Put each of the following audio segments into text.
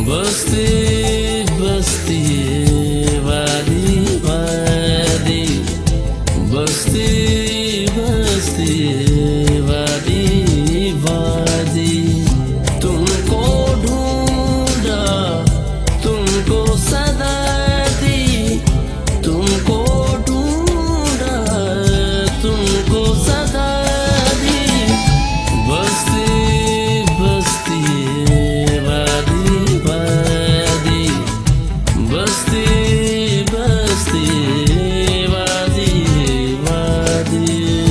बस्ती बस्ती वादी वादी, बस्ती बस्ती वादी वादी। तुमको ढूंढा, तुमको सदा दी, तुमको ढूंढा, तुमको सदा दी। बस्ती बस्ती वादी वादी, बस्ती बस्ती वादी वादी।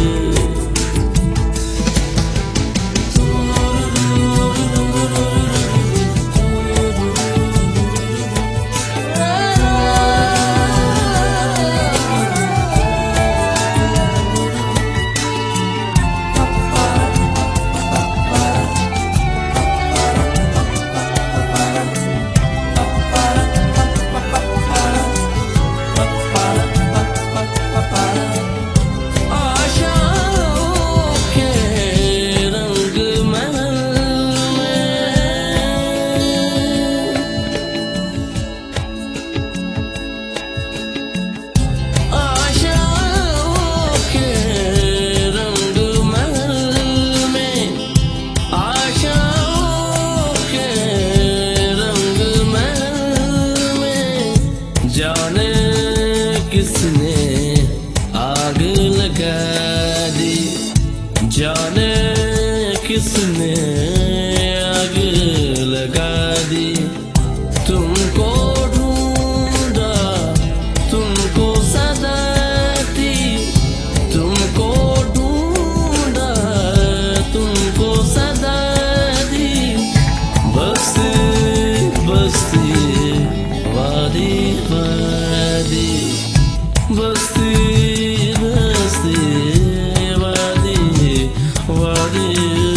जाने किसने आग लगा दी, जाने किसने आग लगा दी। तुमको ढूंढा, तुमको सदा दी, तुमको ढूंढा, तुमको सदा दी। बस्ती बस्ती वादी वादी, बस्ती बस्ती वादी वादी।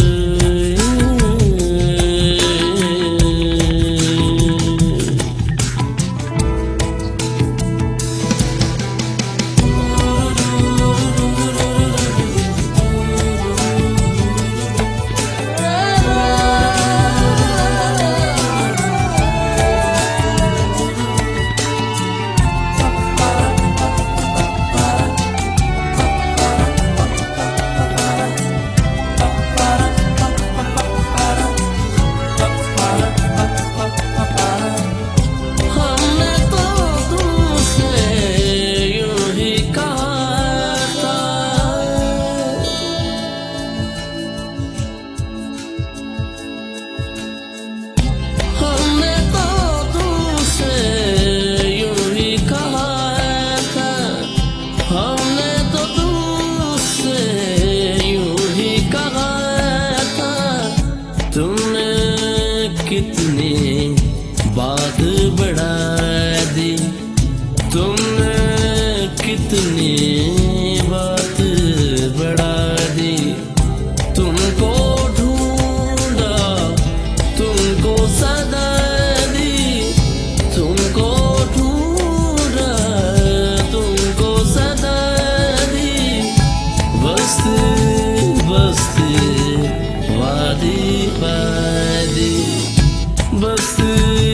तुमने कितनी बात बढ़ा दी, तुमने कितनी बात बढ़ा दी। तुमको ढूंढा, तुमको सदा दी, तुमको ढूंढा, तुमको सदा दी। बस्ती बस्ती वादी वादी, बस्ती